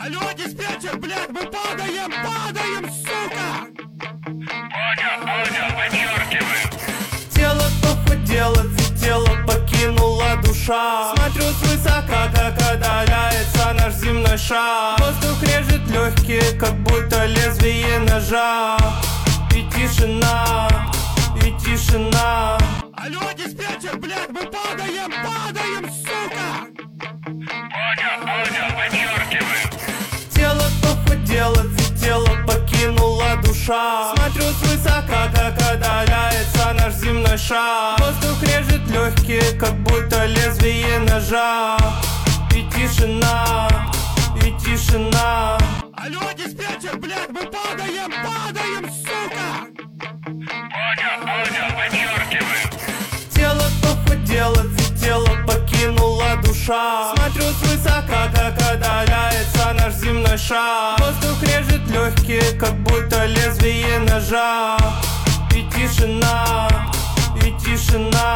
Алло, диспетчер, блядь, мы падаем, сука! Понял, подчеркиваю. Тело похудело, ведь тело покинула душа. Смотрю свысока, как отдаляется наш земной шар. Воздух режет легкие, как будто лезвие ножа. И тишина, и тишина. Алло, диспетчер, блядь, мы падаем, сука! Понял, подчеркиваю. Тело похудело, ведь тело покинула душа. Смотрю свысока, как отдаляется наш земной шар. Воздух режет легкие, как будто лезвие ножа. И тишина, и тишина. Алло, диспетчер, блядь, мы падаем, сука! Понял, подчеркиваю. Тело похудело, ведь тело покинула душа. Смотрю свысока, как отдаляется наш земной шар. Воздух режет легкие, как будто лезвие ножа. И тишина, и тишина.